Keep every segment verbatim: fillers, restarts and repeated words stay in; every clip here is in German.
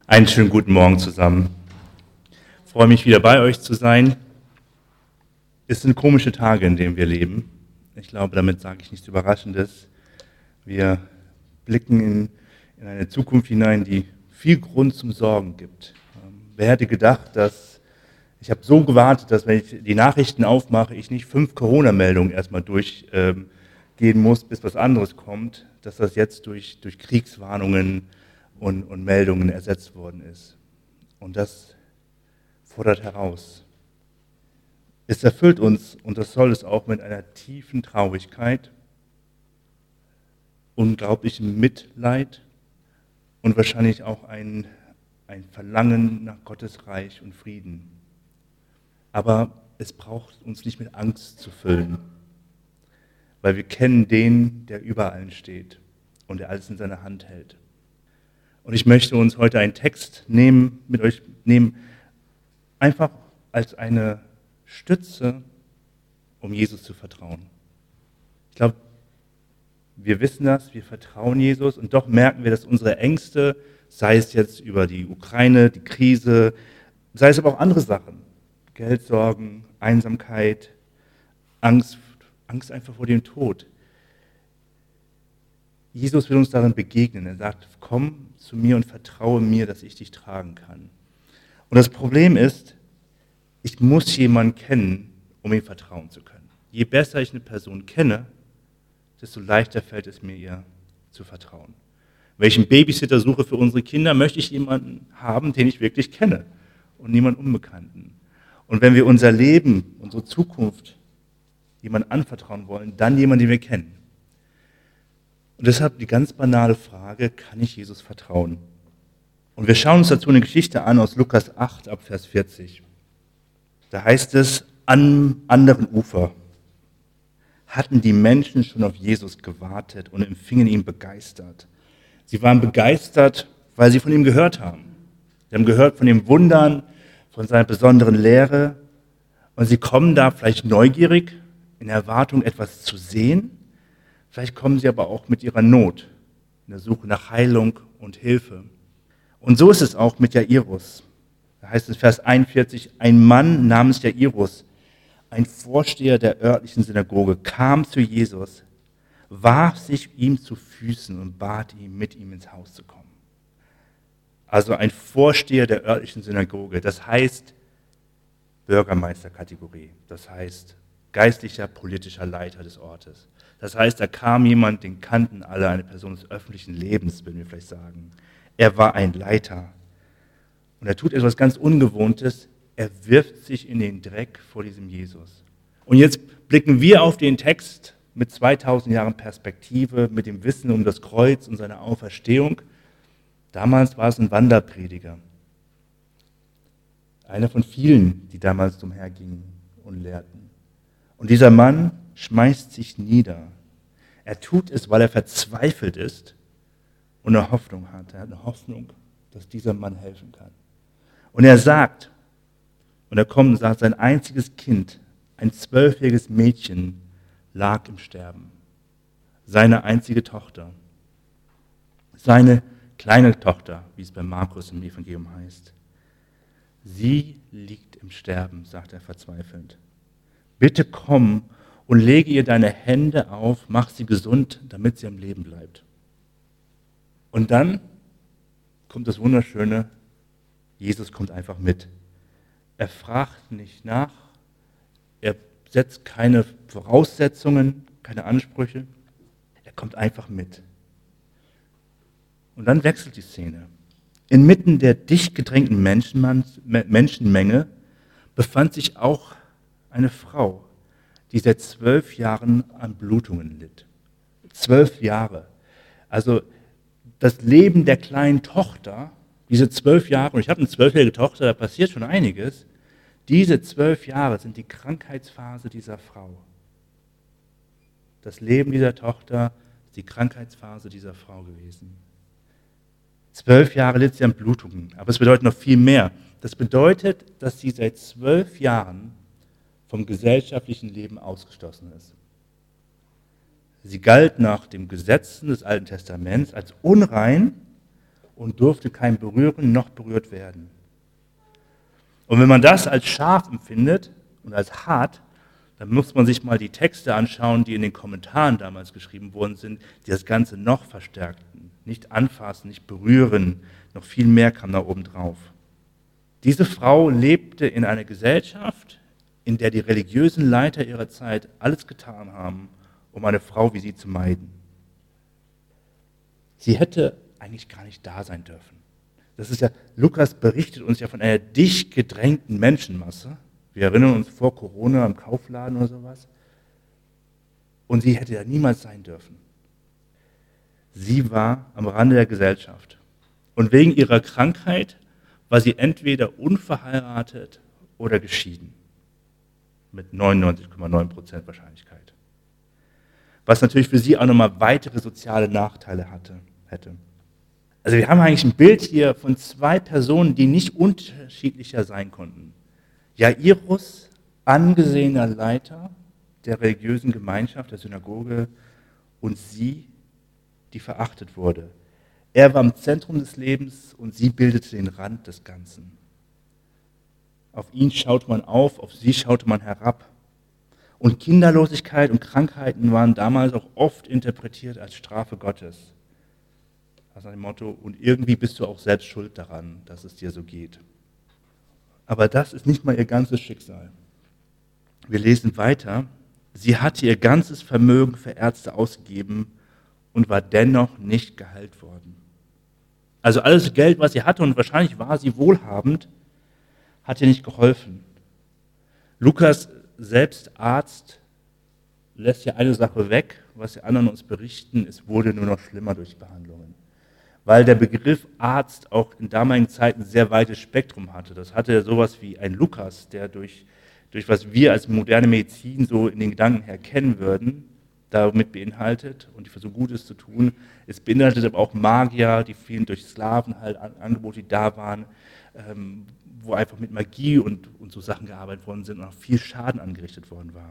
Einen schönen guten Morgen zusammen. Ich freue mich, wieder bei euch zu sein. Es sind komische Tage, in denen wir leben. Ich glaube, damit sage ich nichts Überraschendes. Wir blicken in, in eine Zukunft hinein, die viel Grund zum Sorgen gibt. Ähm, wer hätte gedacht, dass ich habe so gewartet, dass wenn ich die Nachrichten aufmache, ich nicht fünf Corona-Meldungen erstmal durchgehen ähm, muss, bis was anderes kommt, dass das jetzt durch, durch Kriegswarnungen und, und Meldungen ersetzt worden ist. Und das fordert heraus. Es erfüllt uns, und das soll es auch, mit einer tiefen Traurigkeit, unglaublichem Mitleid und wahrscheinlich auch ein, ein Verlangen nach Gottes Reich und Frieden. Aber es braucht uns nicht mit Angst zu füllen, weil wir kennen den, der über allen steht und der alles in seiner Hand hält. Und ich möchte uns heute einen Text nehmen, mit euch nehmen, einfach als eine Stütze, um Jesus zu vertrauen. Ich glaube, wir wissen das, wir vertrauen Jesus und doch merken wir, dass unsere Ängste, sei es jetzt über die Ukraine, die Krise, sei es aber auch andere Sachen, Geldsorgen, Einsamkeit, Angst, Angst einfach vor dem Tod. Jesus will uns darin begegnen. Er sagt, komm zu mir und vertraue mir, dass ich dich tragen kann. Und das Problem ist, ich muss jemanden kennen, um ihm vertrauen zu können. Je besser ich eine Person kenne, desto leichter fällt es mir, ihr zu vertrauen. Wenn ich einen Babysitter suche für unsere Kinder, möchte ich jemanden haben, den ich wirklich kenne und niemanden Unbekannten. Und wenn wir unser Leben, unsere Zukunft jemandem anvertrauen wollen, dann jemanden, den wir kennen. Und deshalb die ganz banale Frage, kann ich Jesus vertrauen? Und wir schauen uns dazu eine Geschichte an aus Lukas acht ab Vers vierzig. Da heißt es, am anderen Ufer hatten die Menschen schon auf Jesus gewartet und empfingen ihn begeistert. Sie waren begeistert, weil sie von ihm gehört haben. Sie haben gehört von den Wundern, von seiner besonderen Lehre. Und sie kommen da vielleicht neugierig, in Erwartung, etwas zu sehen. Vielleicht kommen sie aber auch mit ihrer Not, in der Suche nach Heilung und Hilfe. Und so ist es auch mit Jairus. Da heißt es Vers einundvierzig, ein Mann namens Jairus, ein Vorsteher der örtlichen Synagoge, kam zu Jesus, warf sich ihm zu Füßen und bat ihn, mit ihm ins Haus zu kommen. Also ein Vorsteher der örtlichen Synagoge, das heißt Bürgermeisterkategorie, das heißt geistlicher, politischer Leiter des Ortes. Das heißt, da kam jemand, den kannten alle, eine Person des öffentlichen Lebens, würden wir vielleicht sagen. Er war ein Leiter. Und er tut etwas ganz Ungewohntes. Er wirft sich in den Dreck vor diesem Jesus. Und jetzt blicken wir auf den Text mit zweitausend Jahren Perspektive, mit dem Wissen um das Kreuz und seine Auferstehung. Damals war es ein Wanderprediger. Einer von vielen, die damals umhergingen und lehrten. Und dieser Mann schmeißt sich nieder. Er tut es, weil er verzweifelt ist und eine Hoffnung hat. Er hat eine Hoffnung, dass dieser Mann helfen kann. Und er sagt, und er kommt und sagt, sein einziges Kind, ein zwölfjähriges Mädchen, lag im Sterben. Seine einzige Tochter. Seine kleine Tochter, wie es bei Markus im Evangelium heißt. Sie liegt im Sterben, sagt er verzweifelnd. Bitte komm und lege ihr deine Hände auf, mach sie gesund, damit sie am Leben bleibt. Und dann kommt das Wunderschöne, Jesus kommt einfach mit. Er fragt nicht nach, er setzt keine Voraussetzungen, keine Ansprüche, er kommt einfach mit. Und dann wechselt die Szene. Inmitten der dicht gedrängten Menschenmenge befand sich auch eine Frau, die seit zwölf Jahren an Blutungen litt. Zwölf Jahre. Also das Leben der kleinen Tochter, diese zwölf Jahre, und ich habe eine zwölfjährige Tochter, da passiert schon einiges, diese zwölf Jahre sind die Krankheitsphase dieser Frau. Das Leben dieser Tochter ist die Krankheitsphase dieser Frau gewesen. Zwölf Jahre litt sie an Blutungen, aber es bedeutet noch viel mehr. Das bedeutet, dass sie seit zwölf Jahren vom gesellschaftlichen Leben ausgeschlossen ist. Sie galt nach den Gesetzen des Alten Testaments als unrein und durfte kein berühren noch berührt werden. Und wenn man das als scharf empfindet und als hart, dann muss man sich mal die Texte anschauen, die in den Kommentaren damals geschrieben worden sind, die das Ganze noch verstärkten. Nicht anfassen, nicht berühren, noch viel mehr kam da oben drauf. Diese Frau lebte in einer Gesellschaft, in der die religiösen Leiter ihrer Zeit alles getan haben, um eine Frau wie sie zu meiden. Sie hätte eigentlich gar nicht da sein dürfen. Das ist ja, Lukas berichtet uns ja von einer dicht gedrängten Menschenmasse. Wir erinnern uns vor Corona im Kaufladen oder sowas. Und sie hätte ja niemals sein dürfen. Sie war am Rande der Gesellschaft. Und wegen ihrer Krankheit war sie entweder unverheiratet oder geschieden. Mit neunundneunzig Komma neun Prozent Wahrscheinlichkeit. Was natürlich für sie auch nochmal weitere soziale Nachteile hatte, hätte. Also wir haben eigentlich ein Bild hier von zwei Personen, die nicht unterschiedlicher sein konnten. Jairus, angesehener Leiter der religiösen Gemeinschaft, der Synagoge, und sie, die verachtet wurde. Er war im Zentrum des Lebens und sie bildete den Rand des Ganzen. Auf ihn schaute man auf, auf sie schaute man herab. Und Kinderlosigkeit und Krankheiten waren damals auch oft interpretiert als Strafe Gottes. Also nach dem Motto, und irgendwie bist du auch selbst schuld daran, dass es dir so geht. Aber das ist nicht mal ihr ganzes Schicksal. Wir lesen weiter. Sie hatte ihr ganzes Vermögen für Ärzte ausgegeben und war dennoch nicht geheilt worden. Also alles Geld, was sie hatte, und wahrscheinlich war sie wohlhabend, hat ihr nicht geholfen. Lukas, selbst Arzt, lässt ja eine Sache weg, was die anderen uns berichten, es wurde nur noch schlimmer durch Behandlungen. Weil der Begriff Arzt auch in damaligen Zeiten ein sehr weites Spektrum hatte. Das hatte ja sowas wie ein Lukas, der durch, durch was wir als moderne Medizin so in den Gedanken her kennen würden, damit beinhaltet und die versuchen Gutes zu tun. Es beinhaltet aber auch Magier, die vielen durch Sklaven halt Angebote, die da waren, ähm, wo einfach mit Magie und, und so Sachen gearbeitet worden sind und auch viel Schaden angerichtet worden war.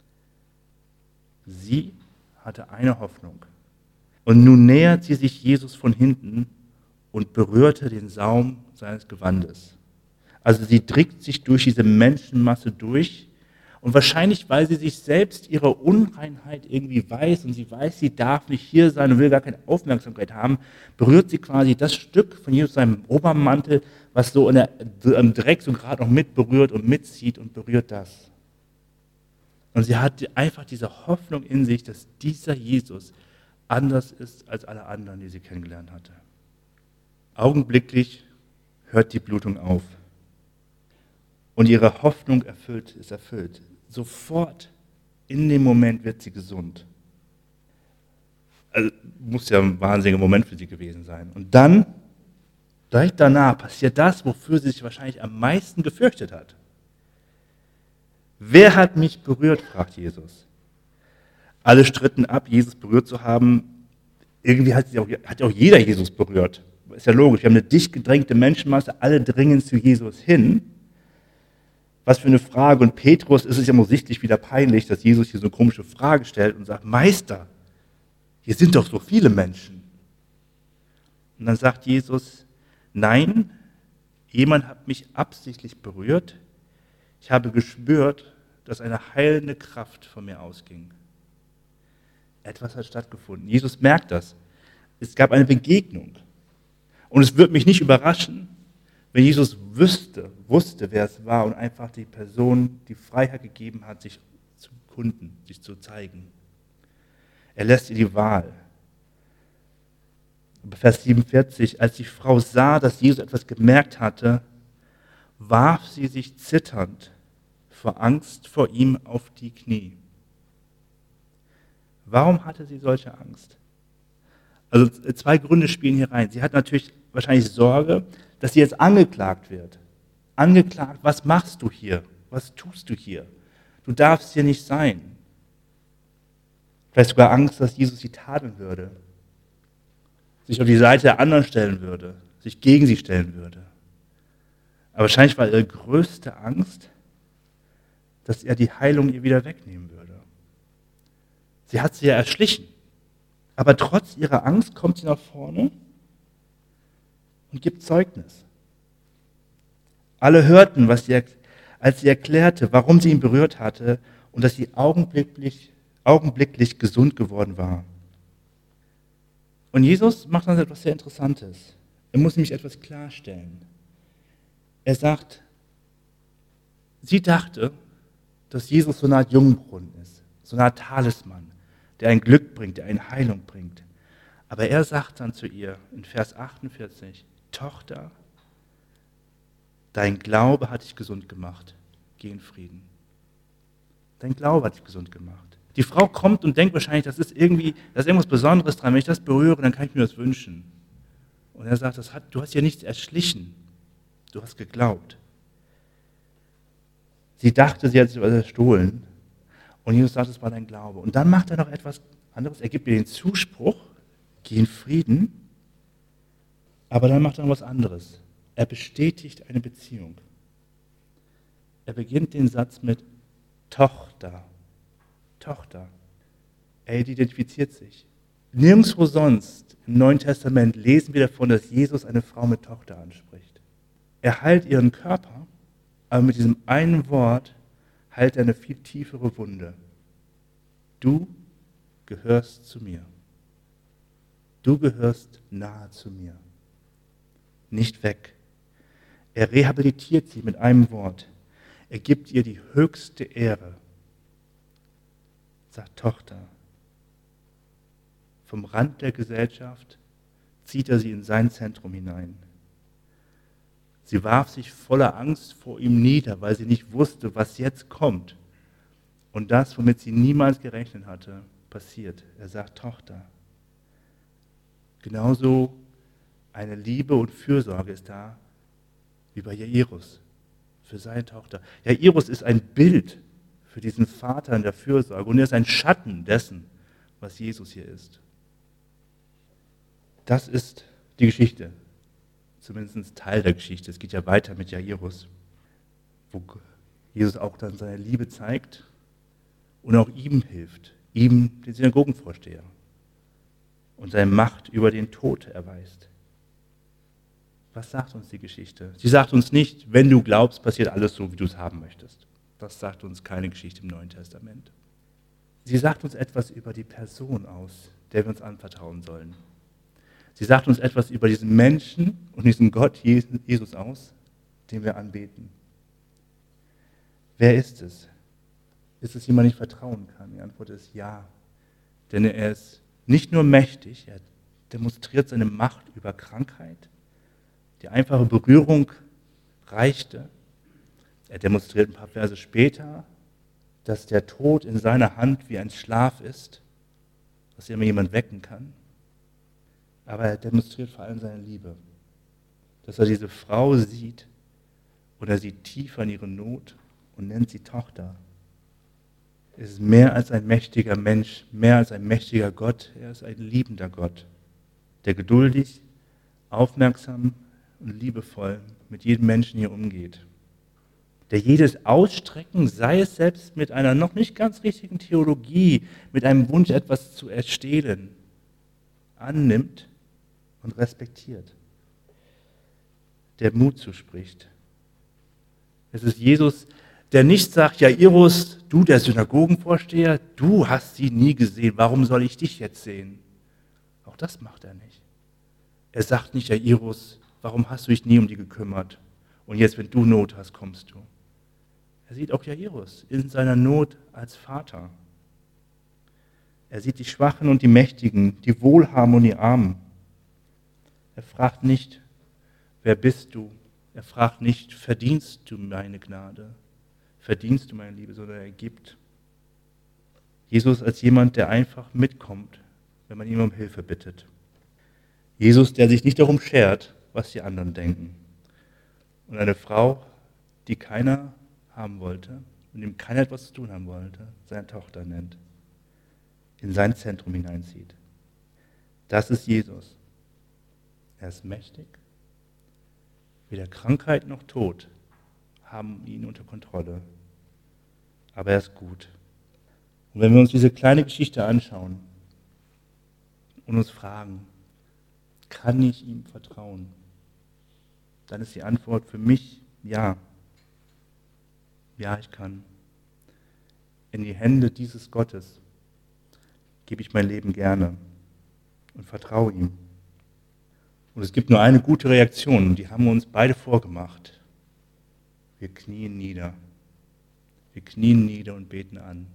Sie hatte eine Hoffnung. Und nun nähert sie sich Jesus von hinten und berührte den Saum seines Gewandes. Also sie drückt sich durch diese Menschenmasse durch und wahrscheinlich, weil sie sich selbst ihrer Unreinheit irgendwie weiß und sie weiß, sie darf nicht hier sein und will gar keine Aufmerksamkeit haben, berührt sie quasi das Stück von Jesus seinem Obermantel, was so in der, im Dreck so gerade noch mit berührt und mitzieht und berührt das. Und sie hat einfach diese Hoffnung in sich, dass dieser Jesus anders ist als alle anderen, die sie kennengelernt hatte. Augenblicklich hört die Blutung auf. Und ihre Hoffnung erfüllt, ist erfüllt. Sofort in dem Moment wird sie gesund. Also muss ja ein wahnsinniger Moment für sie gewesen sein. Und dann, direkt danach, passiert das, wofür sie sich wahrscheinlich am meisten gefürchtet hat. Wer hat mich berührt, fragt Jesus. Alle stritten ab, Jesus berührt zu haben. Irgendwie hat, sie auch, hat auch jeder Jesus berührt. Ist ja logisch, wir haben eine dicht gedrängte Menschenmasse, alle dringen zu Jesus hin. Was für eine Frage. Und Petrus ist es ja offensichtlich wieder peinlich, dass Jesus hier so eine komische Frage stellt und sagt, Meister, hier sind doch so viele Menschen. Und dann sagt Jesus, nein, jemand hat mich absichtlich berührt. Ich habe gespürt, dass eine heilende Kraft von mir ausging. Etwas hat stattgefunden. Jesus merkt das. Es gab eine Begegnung. Und es würde mich nicht überraschen, wenn Jesus wüsste, wusste, wer es war und einfach die Person die Freiheit gegeben hat, sich zu kunden, sich zu zeigen. Er lässt ihr die Wahl. Vers siebenundvierzig, als die Frau sah, dass Jesus etwas gemerkt hatte, warf sie sich zitternd vor Angst vor ihm auf die Knie. Warum hatte sie solche Angst? Also zwei Gründe spielen hier rein. Sie hat natürlich wahrscheinlich Sorge, dass sie jetzt angeklagt wird. Angeklagt, was machst du hier? Was tust du hier? Du darfst hier nicht sein. Vielleicht sogar Angst, dass Jesus sie tadeln würde. Sich auf die Seite der anderen stellen würde. Sich gegen sie stellen würde. Aber wahrscheinlich war ihre größte Angst, dass er die Heilung ihr wieder wegnehmen würde. Sie hat sie ja erschlichen. Aber trotz ihrer Angst kommt sie nach vorne und gibt Zeugnis. Alle hörten, was sie, als sie erklärte, warum sie ihn berührt hatte und dass sie augenblicklich, augenblicklich gesund geworden war. Und Jesus macht dann etwas sehr Interessantes. Er muss nämlich etwas klarstellen. Er sagt, sie dachte, dass Jesus so eine Art Jungbrunnen ist, so eine Art Talisman, der ein Glück bringt, der eine Heilung bringt. Aber er sagt dann zu ihr in Vers achtundvierzig, Tochter, dein Glaube hat dich gesund gemacht. Geh in Frieden. Dein Glaube hat dich gesund gemacht. Die Frau kommt und denkt wahrscheinlich, das ist irgendwie, da ist irgendwas Besonderes dran. Wenn ich das berühre, dann kann ich mir das wünschen. Und er sagt, das hat, du hast ja nichts erschlichen. Du hast geglaubt. Sie dachte, sie hat sich überstohlen. Und Jesus sagt, es war dein Glaube. Und dann macht er noch etwas anderes. Er gibt ihr den Zuspruch, geh in Frieden. Aber dann macht er noch was anderes. Er bestätigt eine Beziehung. Er beginnt den Satz mit Tochter. Tochter. Er identifiziert sich. Nirgendwo sonst im Neuen Testament lesen wir davon, dass Jesus eine Frau mit Tochter anspricht. Er heilt ihren Körper, aber mit diesem einen Wort heilt er eine viel tiefere Wunde. Du gehörst zu mir. Du gehörst nahe zu mir. Nicht weg. Er rehabilitiert sie mit einem Wort. Er gibt ihr die höchste Ehre. Sagt Tochter. Vom Rand der Gesellschaft zieht er sie in sein Zentrum hinein. Sie warf sich voller Angst vor ihm nieder, weil sie nicht wusste, was jetzt kommt. Und das, womit sie niemals gerechnet hatte, passiert. Er sagt Tochter. Genauso eine Liebe und Fürsorge ist da wie bei Jairus für seine Tochter. Jairus ist ein Bild für diesen Vater in der Fürsorge und er ist ein Schatten dessen, was Jesus hier ist. Das ist die Geschichte, zumindest Teil der Geschichte. Es geht ja weiter mit Jairus, wo Jesus auch dann seine Liebe zeigt und auch ihm hilft, ihm, den Synagogenvorsteher, und seine Macht über den Tod erweist. Was sagt uns die Geschichte? Sie sagt uns nicht, wenn du glaubst, passiert alles so, wie du es haben möchtest. Das sagt uns keine Geschichte im Neuen Testament. Sie sagt uns etwas über die Person aus, der wir uns anvertrauen sollen. Sie sagt uns etwas über diesen Menschen und diesen Gott Jesus aus, den wir anbeten. Wer ist es? Ist es jemand, dem ich vertrauen kann? Die Antwort ist ja. Denn er ist nicht nur mächtig, er demonstriert seine Macht über Krankheit. Die einfache Berührung reichte. Er demonstriert ein paar Verse später, dass der Tod in seiner Hand wie ein Schlaf ist, dass immer jemand wecken kann. Aber er demonstriert vor allem seine Liebe. Dass er diese Frau sieht und er sieht tief an ihre Not und nennt sie Tochter. Es ist mehr als ein mächtiger Mensch, mehr als ein mächtiger Gott. Er ist ein liebender Gott, der geduldig, aufmerksam und liebevoll mit jedem Menschen hier umgeht. Der jedes Ausstrecken, sei es selbst mit einer noch nicht ganz richtigen Theologie, mit einem Wunsch, etwas zu erstehlen, annimmt und respektiert. Der Mut zuspricht. Es ist Jesus, der nicht sagt, Jairus, du der Synagogenvorsteher, du hast sie nie gesehen, warum soll ich dich jetzt sehen? Auch das macht er nicht. Er sagt nicht, Jairus, warum hast du dich nie um die gekümmert? Und jetzt, wenn du Not hast, kommst du. Er sieht auch Jairus in seiner Not als Vater. Er sieht die Schwachen und die Mächtigen, die Wohlhaben und die Armen. Er fragt nicht, wer bist du? Er fragt nicht, verdienst du meine Gnade? Verdienst du meine Liebe? Sondern er gibt. Jesus als jemand, der einfach mitkommt, wenn man ihn um Hilfe bittet. Jesus, der sich nicht darum schert, was die anderen denken. Und eine Frau, die keiner haben wollte und ihm keiner etwas zu tun haben wollte, seine Tochter nennt, in sein Zentrum hineinzieht. Das ist Jesus. Er ist mächtig. Weder Krankheit noch Tod haben ihn unter Kontrolle. Aber er ist gut. Und wenn wir uns diese kleine Geschichte anschauen und uns fragen, kann ich ihm vertrauen? dann ist die Antwort für mich ja. Ja, ich kann. In die Hände dieses Gottes gebe ich mein Leben gerne und vertraue ihm. Und es gibt nur eine gute Reaktion, und die haben wir uns beide vorgemacht. Wir knien nieder. Wir knien nieder und beten an.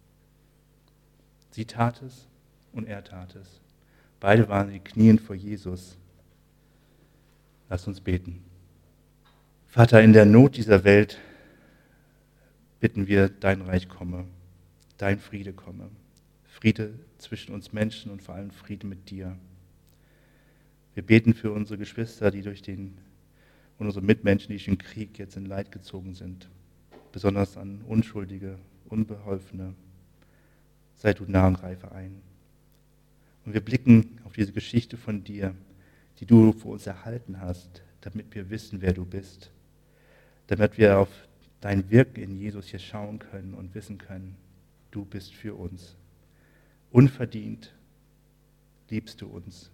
Sie tat es und er tat es. Beide waren sie knien vor Jesus. Lass uns beten. Vater, in der Not dieser Welt bitten wir, dein Reich komme, dein Friede komme. Friede zwischen uns Menschen und vor allem Friede mit dir. Wir beten für unsere Geschwister, die durch den, und unsere Mitmenschen, die durch den Krieg jetzt in Leid gezogen sind. Besonders an Unschuldige, Unbeholfene. Sei du nah und greife ein. Und wir blicken auf diese Geschichte von dir, die du für uns erhalten hast, damit wir wissen, wer du bist. Damit wir auf dein Wirken in Jesus hier schauen können und wissen können, du bist für uns. Unverdient liebst du uns.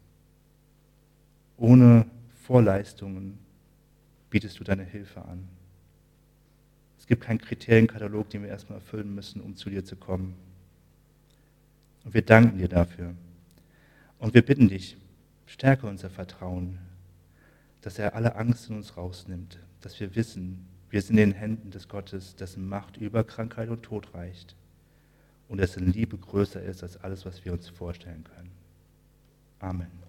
Ohne Vorleistungen bietest du deine Hilfe an. Es gibt keinen Kriterienkatalog, den wir erstmal erfüllen müssen, um zu dir zu kommen. Und wir danken dir dafür. Und wir bitten dich, stärke unser Vertrauen, dass er alle Angst in uns rausnimmt, dass wir wissen, wir sind in den Händen des Gottes, dessen Macht über Krankheit und Tod reicht und dessen Liebe größer ist als alles, was wir uns vorstellen können. Amen.